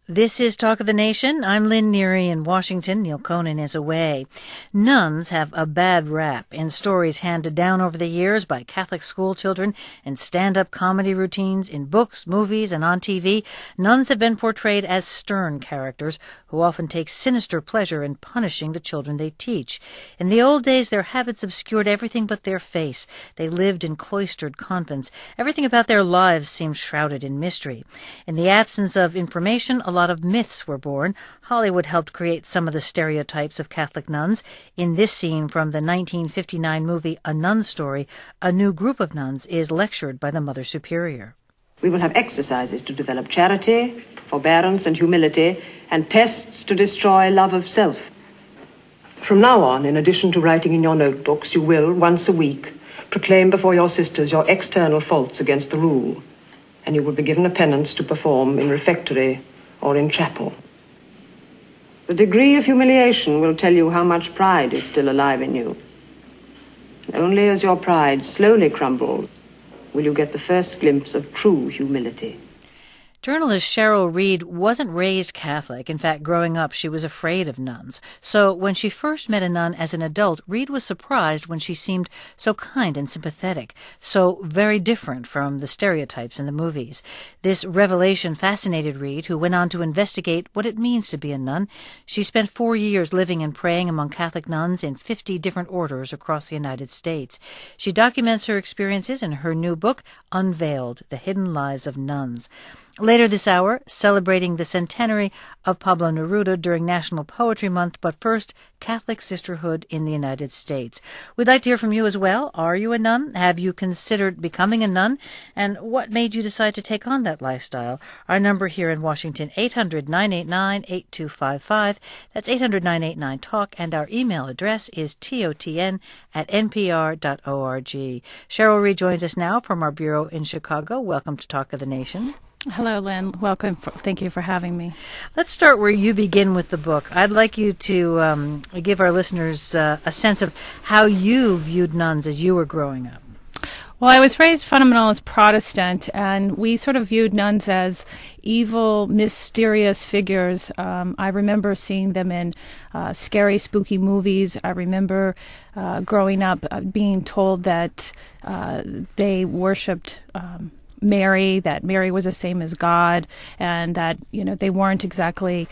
This is Talk of the Nation. I'm Lynn Neary in Washington. Neil Conan is away. Nuns have a bad rap in stories handed down over the years by Catholic school children and stand-up comedy routines in books, movies, and on TV. Nuns have been portrayed as stern characters who often take sinister pleasure in punishing the children they teach. In the old days, their habits obscured everything but their face. They lived in cloistered convents. Everything about their lives seemed shrouded in mystery. In the absence of information, a lot of myths were born. Hollywood helped create some of the stereotypes of Catholic nuns. In this scene from the 1959 movie A Nun's Story, a new group of nuns is lectured by the Mother Superior. We will have exercises to develop charity, forbearance and humility, and tests to destroy love of self. From now on, in addition to writing in your notebooks, you will, once a week, proclaim before your sisters your external faults against the rule, and you will be given a penance to perform in refectory or in chapel. The degree of humiliation will tell you how much pride is still alive in you. And only as your pride slowly crumbles will you get the first glimpse of true humility. Journalist Cheryl Reed wasn't raised Catholic. In fact, growing up, she was afraid of nuns. So when she first met a nun as an adult, Reed was surprised when she seemed so kind and sympathetic, so very different from the stereotypes in the movies. This revelation fascinated Reed, who went on to investigate what it means to be a nun. She spent 4 years living and praying among Catholic nuns in 50 different orders across the United States. She documents her experiences in her new book, Unveiled: The Hidden Lives of Nuns. Later this hour, celebrating the centenary of Pablo Neruda during National Poetry Month, but first, Catholic sisterhood in the United States. We'd like to hear from you as well. Are you a nun? Have you considered becoming a nun? And what made you decide to take on that lifestyle? Our number here in Washington, 800-989-8255. That's 800-989-TALK. And our email address is totn@npr.org. Cheryl Reed joins us now from our bureau in Chicago. Welcome to Talk of the Nation. Hello, Lynn. Welcome. Thank you for having me. Let's start where you begin with the book. I'd like you to give our listeners a sense of how you viewed nuns as you were growing up. Well, I was raised fundamentalist Protestant, and we sort of viewed nuns as evil, mysterious figures. I remember seeing them in scary, spooky movies. I remember growing up being told that they worshipped Mary, that Mary was the same as God, and that, they weren't exactly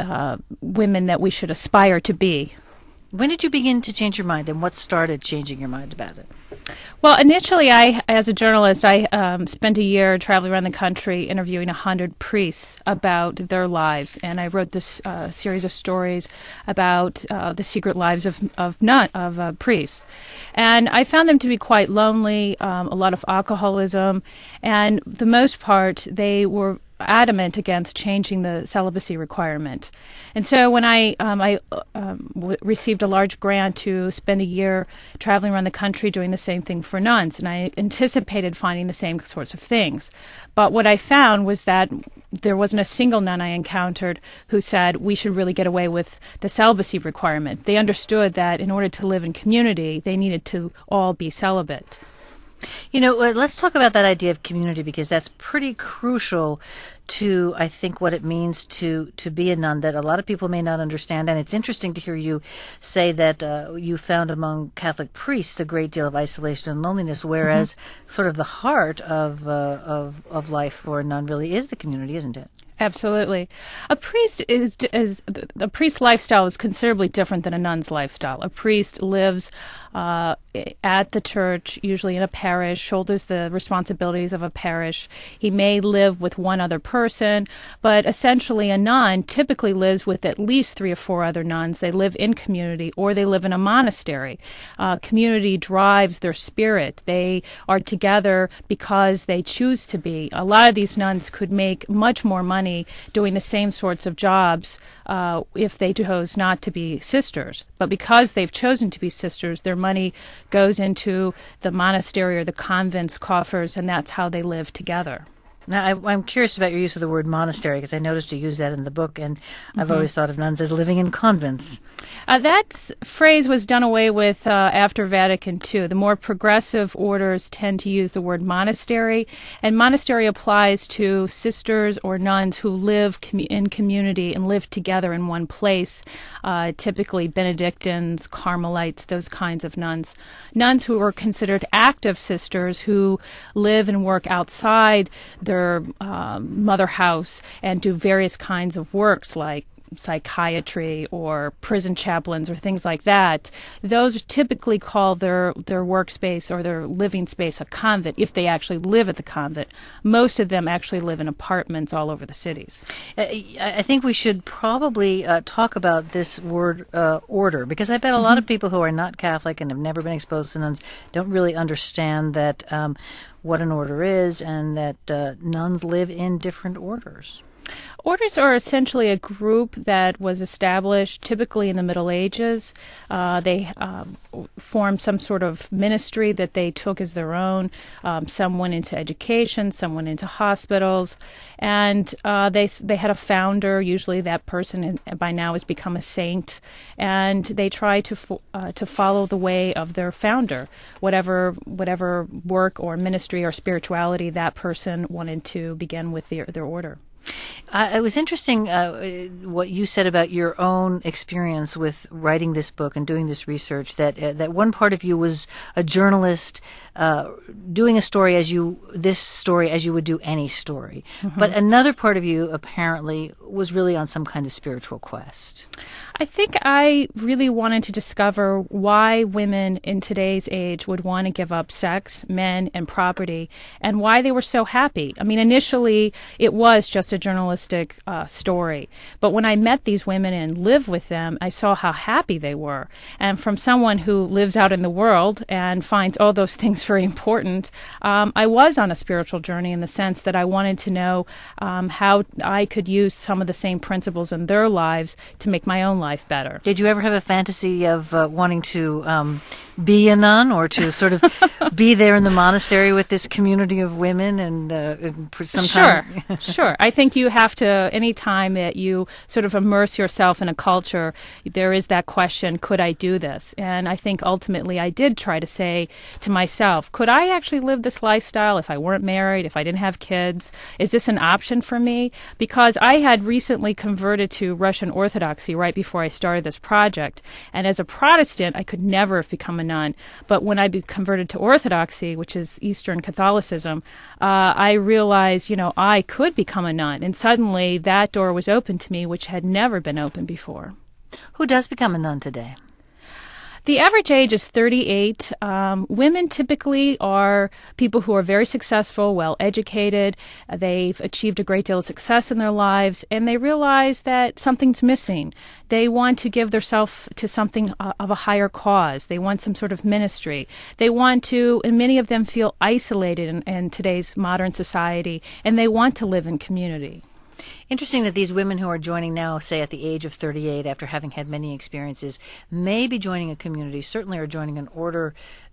women that we should aspire to be. When did you begin to change your mind, and what started changing your mind about it? Well, initially, as a journalist, I spent a year traveling around the country interviewing 100 priests about their lives, and I wrote this series of stories about the secret lives of priests. And I found them to be quite lonely, a lot of alcoholism, and for the most part, they were adamant against changing the celibacy requirement. And so when I received a large grant to spend a year traveling around the country doing the same thing for nuns, and I anticipated finding the same sorts of things. But what I found was that there wasn't a single nun I encountered who said we should really get away with the celibacy requirement. They understood that in order to live in community, they needed to all be celibate. Let's talk about that idea of community, because that's pretty crucial to, I think, what it means to be a nun that a lot of people may not understand. And it's interesting to hear you say that you found among Catholic priests a great deal of isolation and loneliness, whereas sort of the heart of life for a nun really is the community, isn't it? Absolutely. A priest a priest's lifestyle is considerably different than a nun's lifestyle. A priest lives at the church, usually in a parish, shoulders the responsibilities of a parish. He may live with one other person, but essentially a nun typically lives with at least 3 or 4 other nuns. They live in community, or they live in a monastery. Community drives their spirit. They are together because they choose to be. A lot of these nuns could make much more money doing the same sorts of jobs if they chose not to be sisters. But because they've chosen to be sisters, their money goes into the monastery or the convent's coffers, and that's how they live together. Now, I'm curious about your use of the word monastery, because I noticed you use that in the book, and I've always thought of nuns as living in convents. That phrase was done away with after Vatican II. The more progressive orders tend to use the word monastery, and monastery applies to sisters or nuns who live in community and live together in one place, typically Benedictines, Carmelites, those kinds of nuns. Nuns who are considered active sisters who live and work outside their mother house and do various kinds of works like psychiatry or prison chaplains or things like that. Those typically call their workspace or their living space a convent if they actually live at the convent. Most of them actually live in apartments all over the cities. I think we should probably talk about this word order, because I bet a lot of people who are not Catholic and have never been exposed to nuns don't really understand that what an order is, and that nuns live in different orders. Orders are essentially a group that was established typically in the Middle Ages. They formed some sort of ministry that they took as their own. Some went into education, some went into hospitals, and they had a founder. Usually that person by now has become a saint, and they try to follow the way of their founder, whatever work or ministry or spirituality that person wanted to begin with their order. It was interesting what you said about your own experience with writing this book and doing this research, that one part of you was a journalist doing this story as you would do any story. But another part of you apparently was really on some kind of spiritual quest. I think I really wanted to discover why women in today's age would want to give up sex, men, and property, and why they were so happy. I mean, initially, it was just a journalistic story. But when I met these women and lived with them, I saw how happy they were. And from someone who lives out in the world and finds all those things very important, I was on a spiritual journey in the sense that I wanted to know how I could use some of the same principles in their lives to make my own life better. Did you ever have a fantasy of wanting to be a nun, or to sort of be there in the monastery with this community of women? And Sure. I think you have to, any time that you sort of immerse yourself in a culture, there is that question, could I do this? And I think ultimately I did try to say to myself, could I actually live this lifestyle if I weren't married, if I didn't have kids? Is this an option for me? Because I had recently converted to Russian Orthodoxy right before I started this project. And as a Protestant, I could never have become a nun. But when I converted to Orthodoxy, which is Eastern Catholicism, I realized, I could become a nun. And suddenly that door was open to me, which had never been open before. Who does become a nun today? The average age is 38. Women typically are people who are very successful, well-educated. They've achieved a great deal of success in their lives, and they realize that something's missing. They want to give themselves to something of a higher cause. They want some sort of ministry. They want to, and many of them feel isolated in today's modern society, and they want to live in community. Interesting that these women who are joining now, say at the age of 38, after having had many experiences, may be joining a community, certainly are joining an order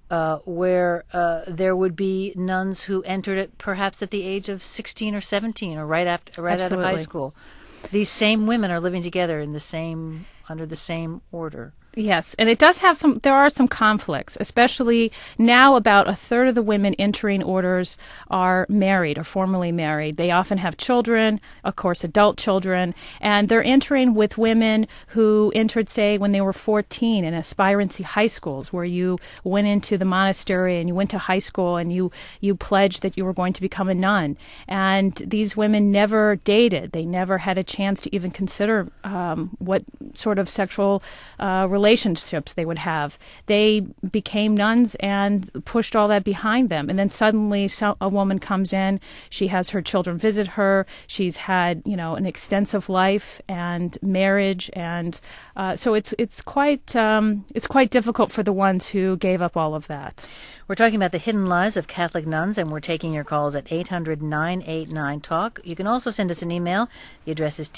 where there would be nuns who entered it perhaps at the age of 16 or 17, or right out of high school. These same women are living together under the same order. Yes, and it does have there are some conflicts, especially now about a third of the women entering orders are married or formerly married. They often have children, of course, adult children, and they're entering with women who entered, say, when they were 14 in aspirancy high schools, where you went into the monastery and you went to high school and you pledged that you were going to become a nun. And these women never dated. They never had a chance to even consider what sort of sexual relationships they would have. They became nuns and pushed all that behind them. And then suddenly a woman comes in, she has her children visit her, she's had, an extensive life and marriage, and so it's quite difficult for the ones who gave up all of that. We're talking about the hidden lives of Catholic nuns, and we're taking your calls at 800-989-TALK. You can also send us an email. The address is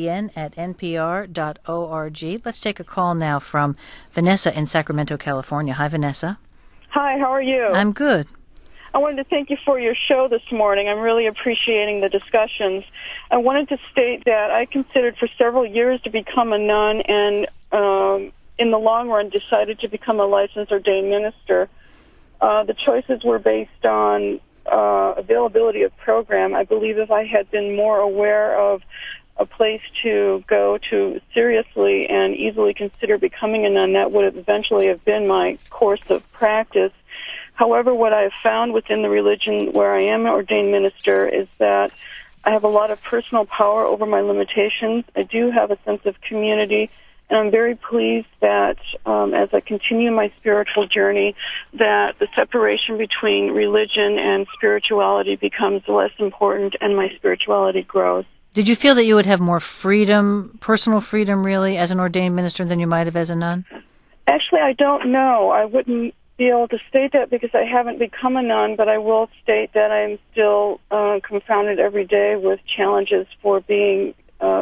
totn@npr.org. Let's take a call now from Vanessa in Sacramento, California. Hi, Vanessa. Hi, how are you? I'm good. I wanted to thank you for your show this morning. I'm really appreciating the discussions. I wanted to state that I considered for several years to become a nun and in the long run decided to become a licensed ordained minister. The choices were based on availability of program. I believe if I had been more aware of a place to go to seriously and easily consider becoming a nun, that would have eventually have been my course of practice. However, what I have found within the religion where I am an ordained minister is that I have a lot of personal power over my limitations. I do have a sense of community, and I'm very pleased that as I continue my spiritual journey, that the separation between religion and spirituality becomes less important and my spirituality grows. Did you feel that you would have more freedom, personal freedom really, as an ordained minister than you might have as a nun? Actually, I don't know. I wouldn't be able to state that because I haven't become a nun, but I will state that I'm still confounded every day with challenges for being,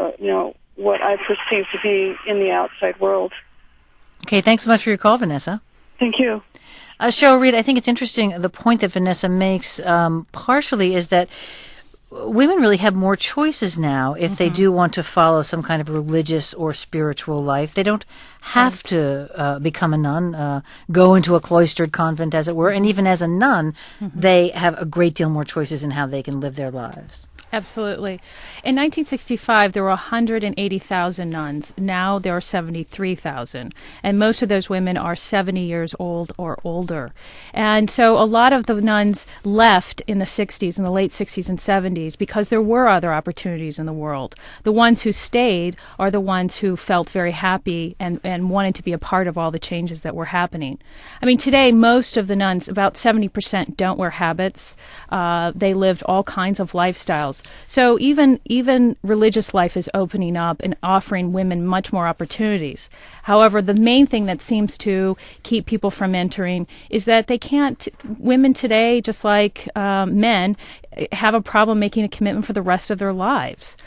what I perceive to be in the outside world. Okay, thanks so much for your call, Vanessa. Thank you. Cheryl Reed, I think it's interesting, the point that Vanessa makes partially is that women really have more choices now if they do want to follow some kind of religious or spiritual life. They don't have to become a nun, go into a cloistered convent, as it were. And even as a nun, they have a great deal more choices in how they can live their lives. Absolutely. In 1965, there were 180,000 nuns. Now there are 73,000. And most of those women are 70 years old or older. And so a lot of the nuns left in the 60s, in the late 60s and 70s, because there were other opportunities in the world. The ones who stayed are the ones who felt very happy and wanted to be a part of all the changes that were happening. I mean, today, most of the nuns, about 70%, don't wear habits. They lived all kinds of lifestyles. So even religious life is opening up and offering women much more opportunities. However, the main thing that seems to keep people from entering is that they can't. Women today, just like men, have a problem making a commitment for the rest of their lives.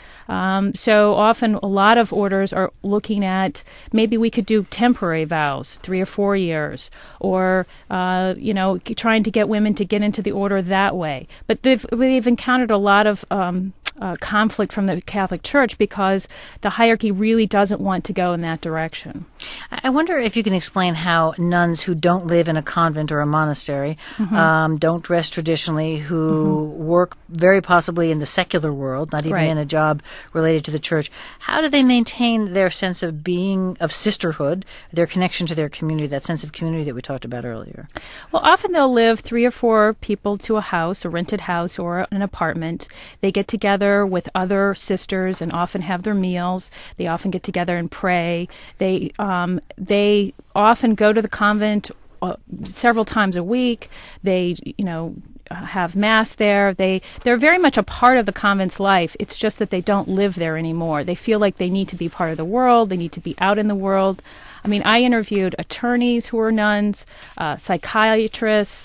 So often a lot of orders are looking at maybe we could do temporary vows, 3 or 4 years, or, trying to get women to get into the order that way. But they've encountered a lot of conflict from the Catholic Church because the hierarchy really doesn't want to go in that direction. I wonder if you can explain how nuns who don't live in a convent or a monastery, don't dress traditionally, who work very possibly in the secular world, not even in a job related to the church, how do they maintain their sense of being, of sisterhood, their connection to their community, that sense of community that we talked about earlier? Well, often they'll live 3 or 4 people to a house, a rented house or an apartment. They get together with other sisters and often have their meals. They often get together and pray. They often go to the convent several times a week. They, have mass there. They're very much a part of the convent's life. It's just that they don't live there anymore. They feel like they need to be part of the world. They need to be out in the world. I mean, I interviewed attorneys who were nuns, psychiatrists,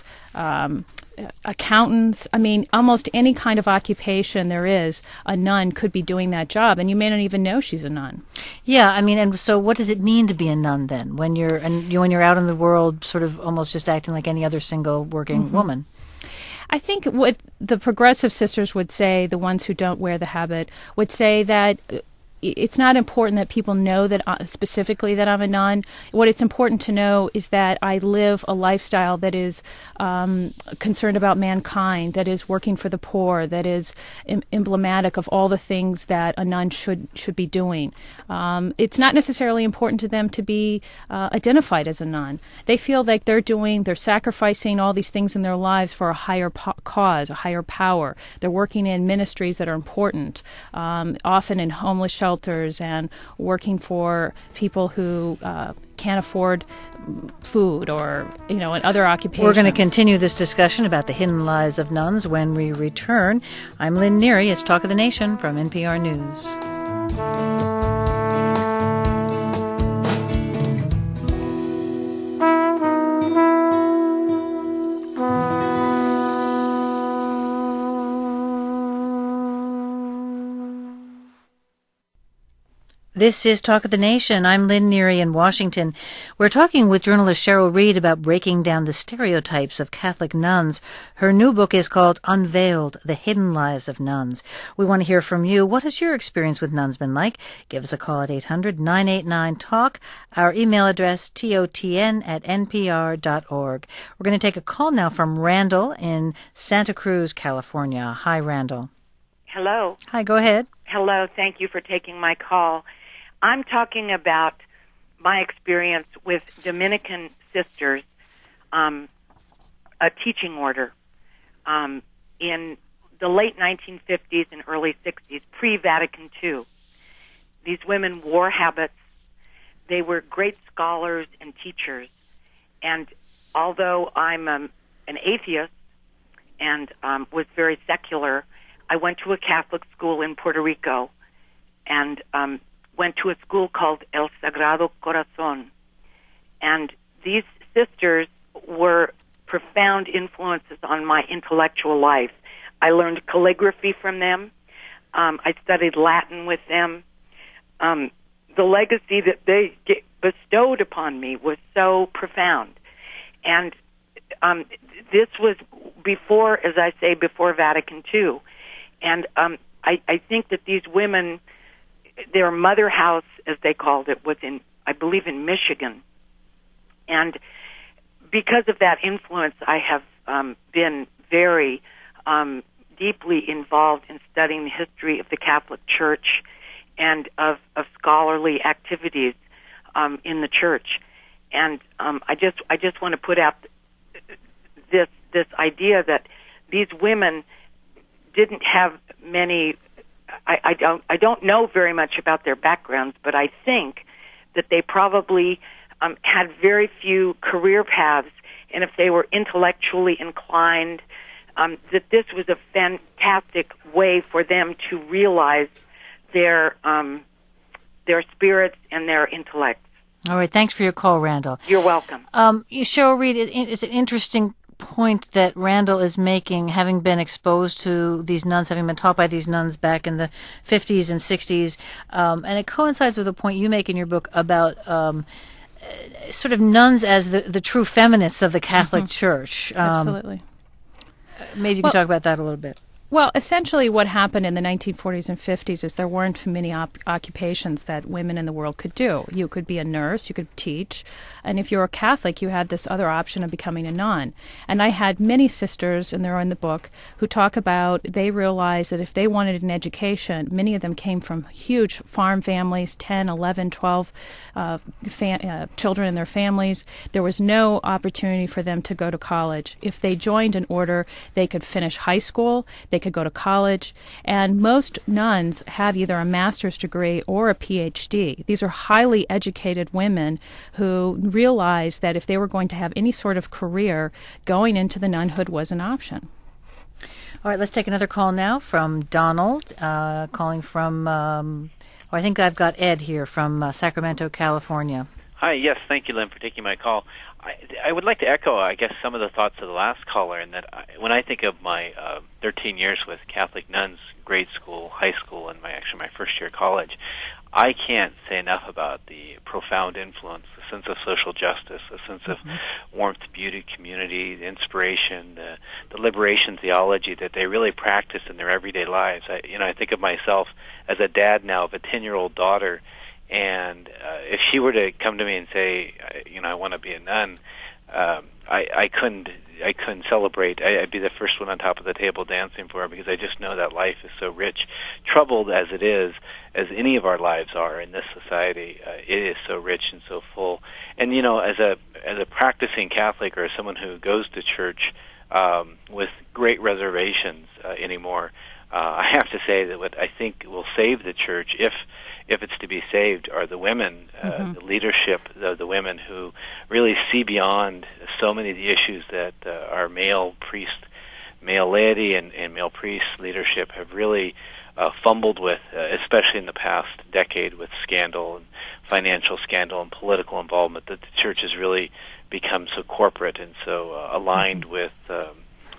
accountants. I mean, almost any kind of occupation there is, a nun could be doing that job, and you may not even know she's a nun. Yeah, I mean, and so what does it mean to be a nun then, when you're out in the world, sort of almost just acting like any other single working woman? I think what the progressive sisters would say, the ones who don't wear the habit, would say that it's not important that people know that specifically that I'm a nun. What it's important to know is that I live a lifestyle that is concerned about mankind, that is working for the poor, that is emblematic of all the things that a nun should be doing. It's not necessarily important to them to be identified as a nun. They feel like they're sacrificing all these things in their lives for a higher cause, a higher power. They're working in ministries that are important, often in homeless shelters and working for people who can't afford food or, and other occupations. We're going to continue this discussion about the hidden lives of nuns when we return. I'm Lynn Neary. It's Talk of the Nation from NPR News. This is Talk of the Nation. I'm Lynn Neary in Washington. We're talking with journalist Cheryl Reed about breaking down the stereotypes of Catholic nuns. Her new book is called Unveiled, The Hidden Lives of Nuns. We want to hear from you. What has your experience with nuns been like? Give us a call at 800-989-TALK. Our email address, totn@npr.org. We're going to take a call now from Randall in Santa Cruz, California. Hi, Randall. Hello. Hi, go ahead. Hello. Thank you for taking my call. I'm talking about my experience with Dominican sisters, a teaching order, in the late 1950s and early 60s, pre-Vatican II. These women wore habits. They were great scholars and teachers. And although I'm an atheist and was very secular, I went to a Catholic school in Puerto Rico and went to a school called El Sagrado Corazon. And these sisters were profound influences on my intellectual life. I learned calligraphy from them. I studied Latin with them. The legacy that they bestowed upon me was so profound. And this was before, as I say, before Vatican II. And I think that these women, their mother house, as they called it, was in, I believe, in Michigan. And because of that influence, I have been very deeply involved in studying the history of the Catholic Church and of scholarly activities in the Church. And I just want to put out this idea that these women didn't have many. I don't know very much about their backgrounds, but I think that they probably had very few career paths, and if they were intellectually inclined, that this was a fantastic way for them to realize their spirits and their intellects. All right, thanks for your call, Randall. You're welcome. Cheryl Reed, it's an interesting point that Randall is making, having been exposed to these nuns, having been taught by these nuns back in the 50s and 60s, and it coincides with a point you make in your book about sort of nuns as the true feminists of the Catholic Church. Absolutely. Maybe you can talk about that a little bit. Well, essentially what happened in the 1940s and 50s is there weren't many occupations that women in the world could do. You could be a nurse, you could teach, and if you were a Catholic, you had this other option of becoming a nun. And I had many sisters, and they're in the book, who talk about they realized that if they wanted an education, many of them came from huge farm families, 10, 11, 12 children in their families. There was no opportunity for them to go to college. If they joined an order, they could finish high school, they could go to college, and most nuns have either a master's degree or a PhD. These are highly educated women who realized that if they were going to have any sort of career, going into the nunhood was an option. All right, let's take another call now from Donald, calling from, I think I've got Ed here from Sacramento, California. Hi, yes, thank you, Lynn, for taking my call. I would like to echo, I guess, some of the thoughts of the last caller, in that when I think of my 13 years with Catholic nuns, grade school, high school, and my first year of college, I can't say enough about the profound influence, the sense of social justice, the sense of warmth, beauty, community, the inspiration, the liberation theology that they really practice in their everyday lives. I think of myself as a dad now of a 10-year-old daughter, and if she were to come to me and say, I want to be a nun, I couldn't celebrate. I'd be the first one on top of the table dancing for her, because I just know that life is so rich, troubled as it is, as any of our lives are in this society. It is so rich and so full. And as a practicing Catholic, or as someone who goes to church with great reservations anymore, I have to say that what I think will save the church, if it's to be saved, are the women, the leadership of the women who really see beyond so many of the issues that our male laity and male priest leadership have really fumbled with, especially in the past decade, with scandal and financial scandal and political involvement, that the church has really become so corporate and so aligned with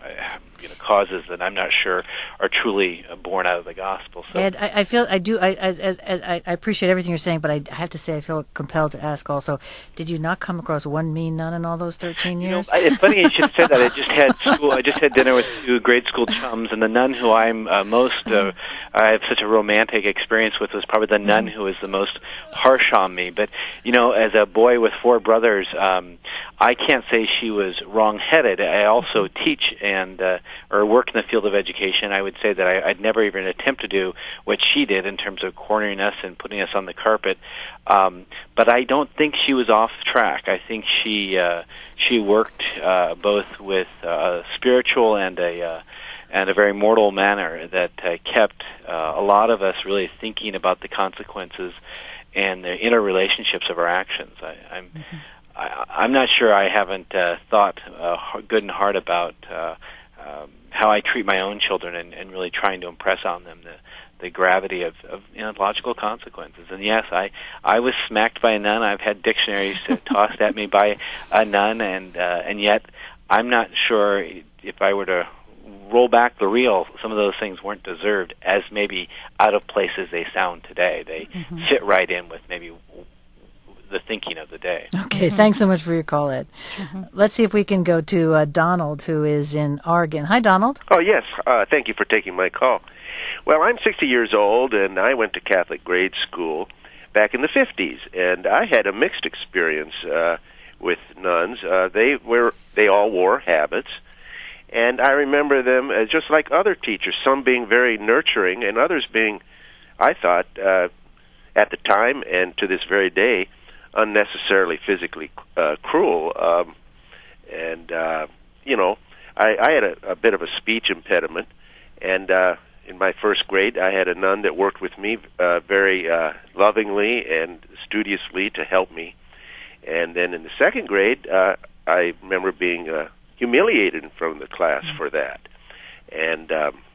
causes that I'm not sure are truly born out of the gospel. So Ed, I appreciate everything you're saying, but I have to say I feel compelled to ask also, did you not come across one mean nun in all those 13 years? It's funny you should say that. I just had dinner with 2 grade school chums, and the nun who I'm I have such a romantic experience with was probably the nun who was the most harsh on me. But, as a boy with 4 brothers, I can't say she was wrong-headed. I also teach and or work in the field of education. I would say that I'd never even attempt to do what she did in terms of cornering us and putting us on the carpet. But I don't think she was off track. I think she worked both with spiritual and a very mortal manner that kept a lot of us really thinking about the consequences and the interrelationships of our actions. I'm not sure I haven't thought good and hard about how I treat my own children and really trying to impress on them the gravity of logical consequences. And yes, I was smacked by a nun. I've had dictionaries tossed at me by a nun, and yet I'm not sure if I were to roll back the reel, some of those things weren't deserved as maybe out of place as they sound today. They fit right in with maybe the thinking of the day. Okay, thanks so much for your call, Ed. Let's see if we can go to Donald, who is in Oregon. Hi, Donald. Oh, yes. Thank you for taking my call. Well, I'm 60 years old, and I went to Catholic grade school back in the 50s, and I had a mixed experience with nuns. They all wore habits, and I remember them as just like other teachers, some being very nurturing and others being, I thought, at the time and to this very day, unnecessarily physically cruel. I had a bit of a speech impediment, and in my first grade, I had a nun that worked with me very lovingly and studiously to help me. And then in the second grade, I remember being humiliated in front of the class for that. And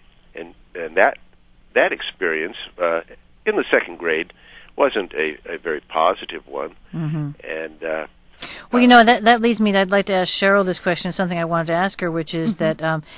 that experience in the second grade wasn't a very positive one. And well, that leads me to, I'd like to ask Cheryl this question, something I wanted to ask her, which is that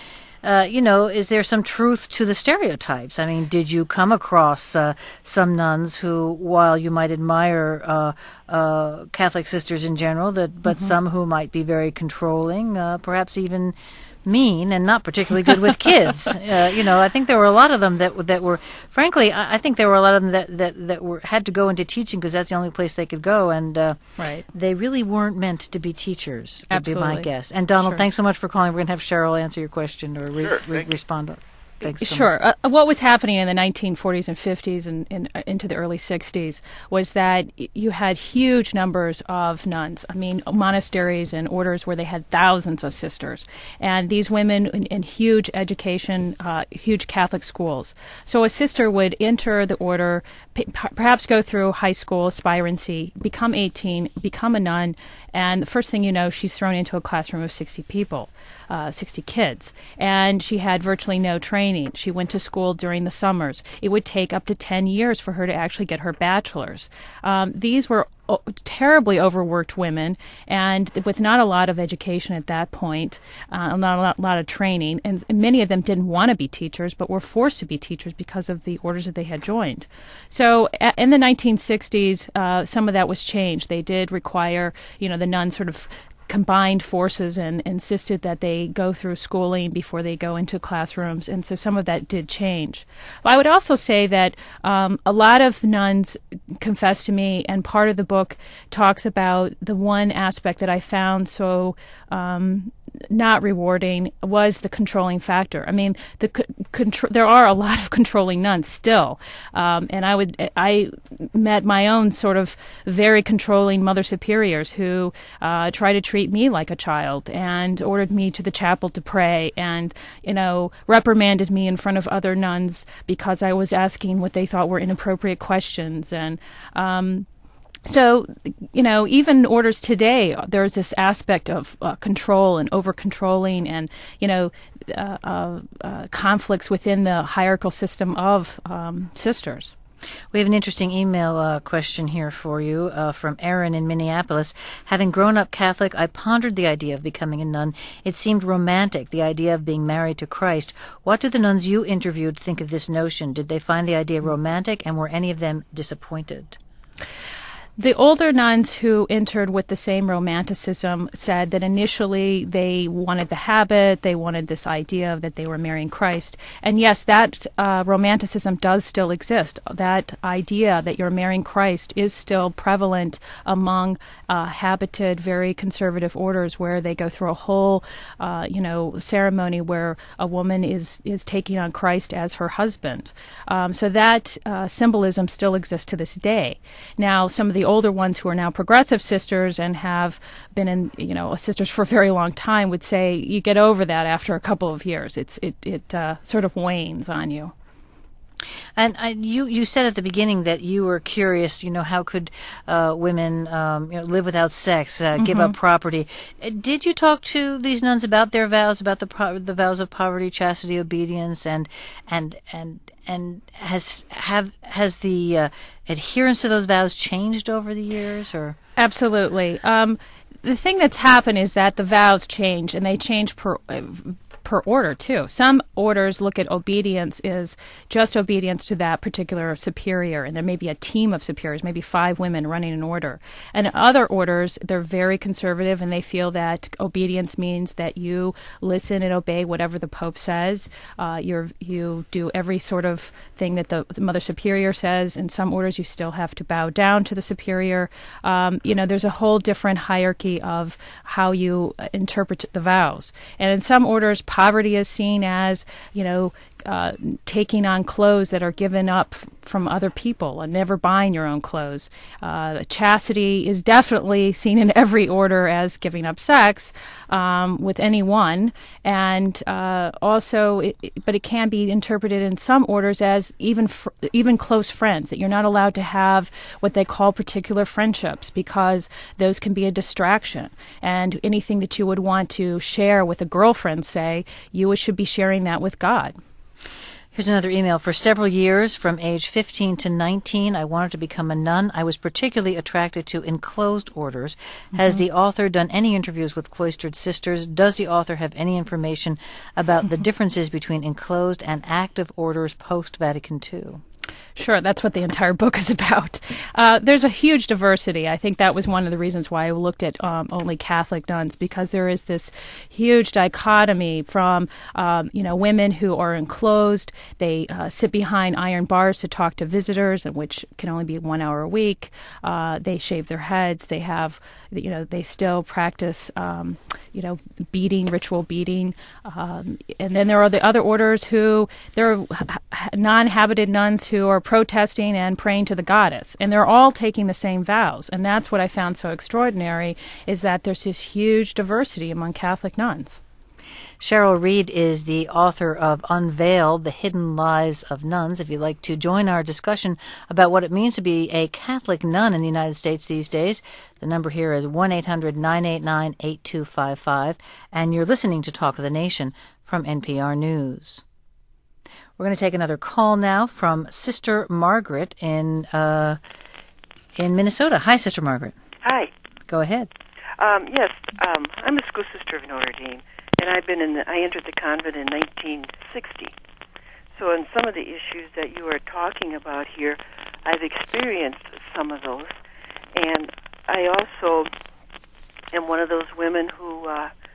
is there some truth to the stereotypes? I mean, did you come across some nuns who, while you might admire Catholic sisters in general, but some who might be very controlling, perhaps even mean and not particularly good with kids? I think there were a lot of them that were, frankly, I think there were a lot of them that had to go into teaching because that's the only place they could go, and right. They really weren't meant to be teachers, would be my guess. And Donald, Sure. Thanks so much for calling. We're going to have Cheryl answer your question or respond. Thanks so much. What was happening in the 1940s and 50s and into the early 60s was that you had huge numbers of nuns. I mean, monasteries and orders where they had thousands of sisters. And these women in huge education, huge Catholic schools. So a sister would enter the order, perhaps go through high school, aspirancy, become 18, become a nun, and the first thing you know, she's thrown into a classroom of 60 people. 60 kids, and she had virtually no training. She went to school during the summers. It would take up to 10 years for her to actually get her bachelor's. These were terribly overworked women, and with not a lot of education at that point, not a lot of training, and many of them didn't want to be teachers, but were forced to be teachers because of the orders that they had joined. So in the 1960s, some of that was changed. They did require, the nuns sort of combined forces and insisted that they go through schooling before they go into classrooms, and so some of that did change. But I would also say that a lot of nuns confessed to me, and part of the book talks about the one aspect that I found so not rewarding was the controlling factor. I mean, there are a lot of controlling nuns still, and I met my own sort of very controlling mother superiors who try to treat me like a child and ordered me to the chapel to pray and, reprimanded me in front of other nuns because I was asking what they thought were inappropriate questions. And so, even orders today, there's this aspect of control and over-controlling and, conflicts within the hierarchical system of sisters. We have an interesting email question here for you from Erin in Minneapolis. Having grown up Catholic, I pondered the idea of becoming a nun. It seemed romantic, the idea of being married to Christ. What do the nuns you interviewed think of this notion? Did they find the idea romantic, and were any of them disappointed? The older nuns who entered with the same romanticism said that initially they wanted the habit, they wanted this idea that they were marrying Christ. And yes, that romanticism does still exist. That idea that you're marrying Christ is still prevalent among habited, very conservative orders where they go through a whole, ceremony where a woman is taking on Christ as her husband. So that symbolism still exists to this day. Now, some of the older ones who are now progressive sisters and have been in, sisters for a very long time would say you get over that after a couple of years. It sort of wanes on you. And you said at the beginning that you were curious, how could women live without sex, give up property. Did you talk to these nuns about their vows, about the vows of poverty, chastity, obedience, and has the adherence to those vows changed over the years, or? Absolutely. The thing that's happened is that the vows change, and they change per order, too. Some orders look at obedience as just obedience to that particular superior, and there may be a team of superiors, maybe 5 women running an order. And other orders, they're very conservative, and they feel that obedience means that you listen and obey whatever the Pope says. You do every sort of thing that the Mother Superior says. In some orders, you still have to bow down to the superior. There's a whole different hierarchy of how you interpret the vows. And in some orders, poverty is seen as, taking on clothes that are given up from other people and never buying your own clothes. Chastity is definitely seen in every order as giving up sex with anyone, and but it can be interpreted in some orders as even close friends, that you're not allowed to have what they call particular friendships because those can be a distraction. And anything that you would want to share with a girlfriend, say, you should be sharing that with God. Here's another email. For several years, from age 15 to 19, I wanted to become a nun. I was particularly attracted to enclosed orders. Has the author done any interviews with cloistered sisters? Does the author have any information about the differences between enclosed and active orders post-Vatican II? Sure, that's what the entire book is about. There's a huge diversity. I think that was one of the reasons why I looked at only Catholic nuns, because there is this huge dichotomy from, women who are enclosed. They sit behind iron bars to talk to visitors, which can only be 1 hour a week. They shave their heads. They have, they still practice, beating, ritual beating. And then there are the other orders who, they're non-habited nuns who are protesting and praying to the goddess. And they're all taking the same vows. And that's what I found so extraordinary, is that there's this huge diversity among Catholic nuns. Cheryl Reed is the author of Unveiled, The Hidden Lives of Nuns. If you'd like to join our discussion about what it means to be a Catholic nun in the United States these days, the number here is 1-800-989-8255, and you're listening to Talk of the Nation from NPR News. We're going to take another call now from Sister Margaret in Minnesota. Hi, Sister Margaret. Hi. Go ahead. Yes, I'm a school sister of Notre Dame, and I entered the convent in 1960. So in some of the issues that you are talking about here, I've experienced some of those, and I also am one of those women who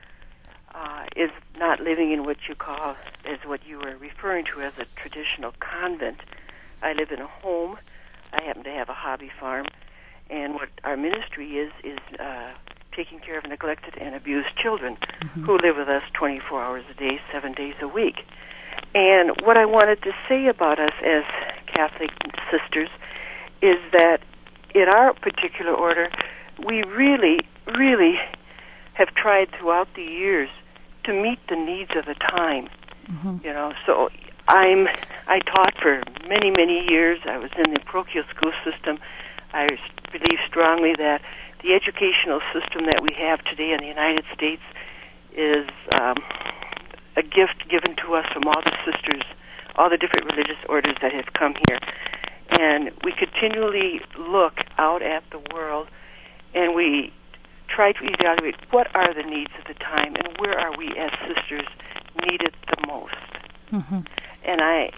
is not living in what you call, as what you were referring to as a traditional convent. I live in a home. I happen to have a hobby farm, and what our ministry is taking care of neglected and abused children who live with us 24 hours a day, 7 days a week. And what I wanted to say about us as Catholic sisters is that in our particular order, we really, really have tried throughout the years to meet the needs of the time. So I taught for many, many years. I was in the parochial school system. I believe strongly that the educational system that we have today in the United States is a gift given to us from all the sisters, all the different religious orders that have come here. And we continually look out at the world, and we try to evaluate what are the needs of the time and where are we as sisters needed the most. Mm-hmm. And I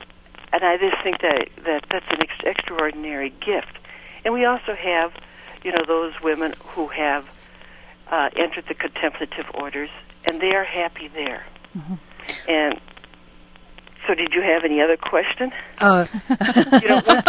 just think that's an extraordinary gift. And we also have, those women who have entered the contemplative orders, and they are happy there. Mm-hmm. And so, did you have any other question? Oh, Another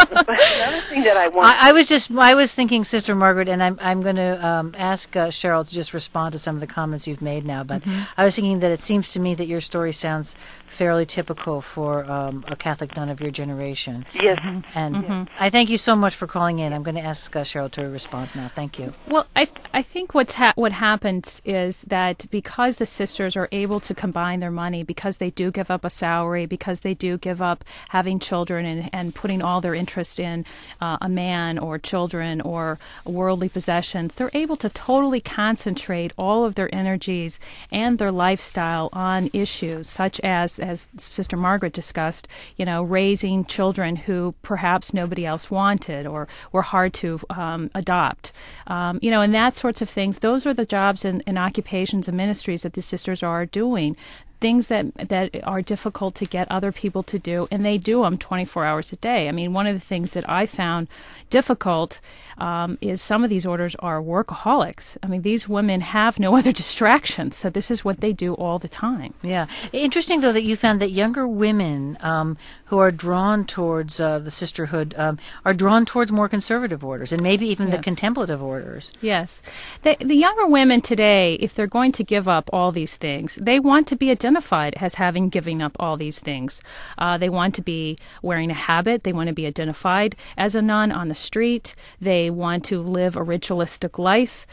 thing that I want. I was thinking, Sister Margaret, and I'm going to ask Cheryl to just respond to some of the comments you've made now. But I was thinking that it seems to me that your story sounds fairly typical for a Catholic nun of your generation. Yes. And I thank you so much for calling in. I'm going to ask Cheryl to respond now. Thank you. Well, I think what happens is that because the sisters are able to combine their money, because they do give up a salary, because they do give up having children and putting all their interest in a man or children or worldly possessions, they're able to totally concentrate all of their energies and their lifestyle on issues such as Sister Margaret discussed, raising children who perhaps nobody else wanted or were hard to adopt, and that sorts of things. Those are the jobs and occupations and ministries that the sisters are doing. Things that are difficult to get other people to do, and they do them 24 hours a day. I mean, one of the things that I found difficult is some of these orders are workaholics. I mean, these women have no other distractions, so this is what they do all the time. Yeah. Interesting, though, that you found that younger women who are drawn towards the sisterhood are drawn towards more conservative orders, and maybe even the contemplative orders. Yes. The younger women today, if they're going to give up all these things, they want to be identified as having given up all these things. They want to be wearing a habit. They want to be identified as a nun on the street. They want to live a ritualistic life.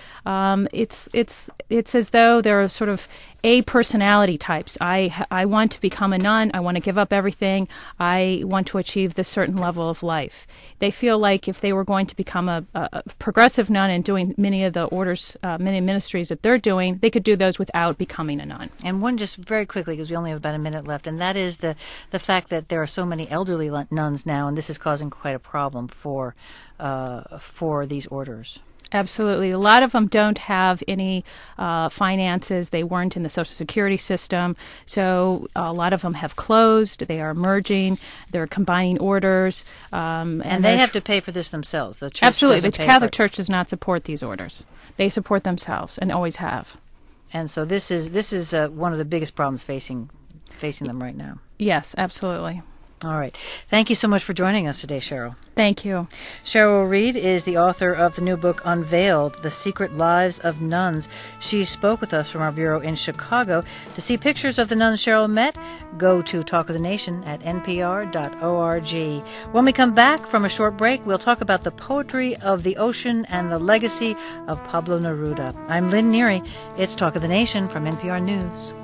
It's as though there are sort of A personality types. I want to become a nun. I want to give up everything. I want to achieve this certain level of life. They feel like if they were going to become a progressive nun and doing many of the orders, many ministries that they're doing, they could do those without becoming a nun. And one just very quickly, because we only have about a minute left, and that is the fact that there are so many elderly nuns now, and this is causing quite a problem for these orders. Absolutely. A lot of them don't have any finances. They weren't in the Social Security system. So a lot of them have closed. They are merging. They're combining orders. And they have to pay for this themselves. The church absolutely. The Catholic Church does not support these orders. They support themselves and always have. And so this is one of the biggest problems facing them right now. Yes, absolutely. All right. Thank you so much for joining us today, Cheryl. Thank you. Cheryl Reed is the author of the new book, Unveiled, The Secret Lives of Nuns. She spoke with us from our bureau in Chicago. To see pictures of the nuns Cheryl met, go to Talk of the Nation at npr.org. When we come back from a short break, we'll talk about the poetry of the ocean and the legacy of Pablo Neruda. I'm Lynn Neary. It's Talk of the Nation from NPR News.